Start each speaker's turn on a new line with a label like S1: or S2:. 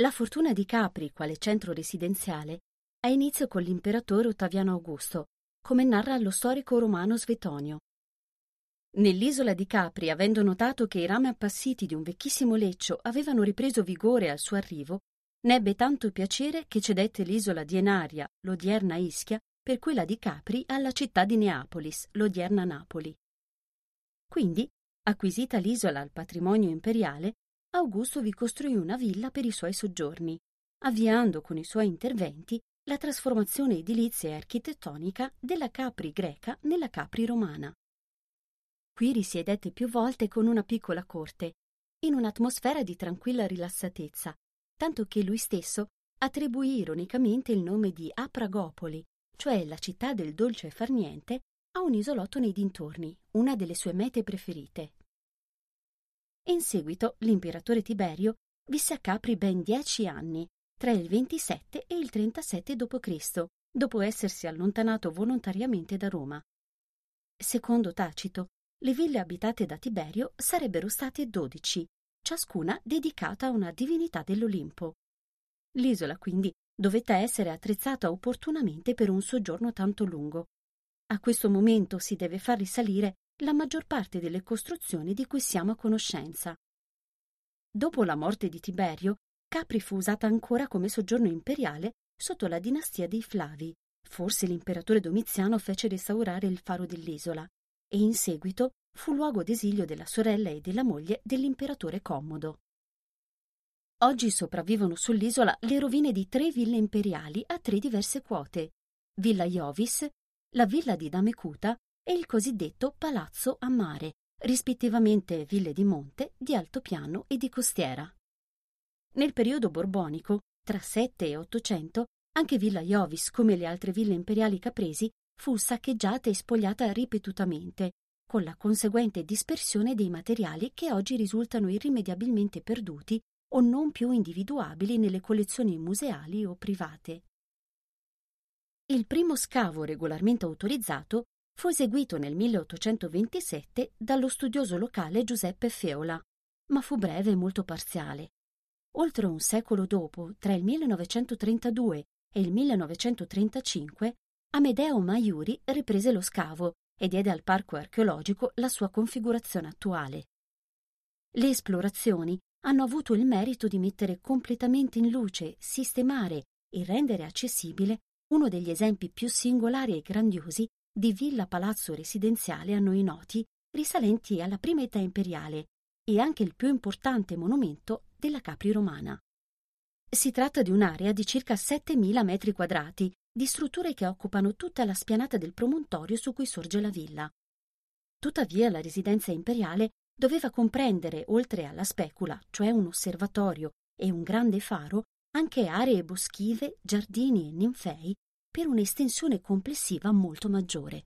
S1: La fortuna di Capri, quale centro residenziale, ha inizio con l'imperatore Ottaviano Augusto, come narra lo storico romano Svetonio. Nell'isola di Capri, avendo notato che i rami appassiti di un vecchissimo leccio avevano ripreso vigore al suo arrivo, ne ebbe tanto piacere che cedette l'isola di Enaria, l'odierna Ischia, per quella di Capri alla città di Neapolis, l'odierna Napoli. Quindi, acquisita l'isola al patrimonio imperiale, Augusto vi costruì una villa per i suoi soggiorni, avviando con i suoi interventi la trasformazione edilizia e architettonica della Capri greca nella Capri romana. Qui risiedette più volte con una piccola corte, in un'atmosfera di tranquilla rilassatezza, tanto che lui stesso attribuì ironicamente il nome di Apragopoli, cioè la città del dolce e far niente, a un isolotto nei dintorni, una delle sue mete preferite. In seguito l'imperatore Tiberio visse a Capri ben 10 anni, tra il 27 e il 37 d.C., dopo essersi allontanato volontariamente da Roma. Secondo Tacito, le ville abitate da Tiberio sarebbero state 12, ciascuna dedicata a una divinità dell'Olimpo. L'isola, quindi, dovette essere attrezzata opportunamente per un soggiorno tanto lungo. A questo momento si deve far risalire la maggior parte delle costruzioni di cui siamo a conoscenza. Dopo la morte di Tiberio, Capri fu usata ancora come soggiorno imperiale sotto la dinastia dei Flavi. Forse l'imperatore Domiziano fece restaurare il faro dell'isola e in seguito fu luogo d'esilio della sorella e della moglie dell'imperatore Commodo. Oggi sopravvivono sull'isola le rovine di 3 ville imperiali a 3 diverse quote: Villa Iovis, la villa di Damecuta e il cosiddetto Palazzo a Mare, rispettivamente ville di monte, di altopiano e di costiera. Nel periodo borbonico, tra 7 e 800, anche Villa Iovis, come le altre ville imperiali capresi, fu saccheggiata e spogliata ripetutamente, con la conseguente dispersione dei materiali che oggi risultano irrimediabilmente perduti o non più individuabili nelle collezioni museali o private. Il primo scavo regolarmente autorizzato fu eseguito nel 1827 dallo studioso locale Giuseppe Feola, ma fu breve e molto parziale. Oltre un secolo dopo, tra il 1932 e il 1935, Amedeo Maiuri riprese lo scavo e diede al parco archeologico la sua configurazione attuale. Le esplorazioni hanno avuto il merito di mettere completamente in luce, sistemare e rendere accessibile uno degli esempi più singolari e grandiosi di villa-palazzo residenziale a noi noti, risalenti alla prima età imperiale, e anche il più importante monumento della Capri romana. Si tratta di un'area di circa 7.000 metri quadrati, di strutture che occupano tutta la spianata del promontorio su cui sorge la villa. Tuttavia la residenza imperiale doveva comprendere, oltre alla specula, cioè un osservatorio e un grande faro, anche aree boschive, giardini e ninfei, per un'estensione complessiva molto maggiore.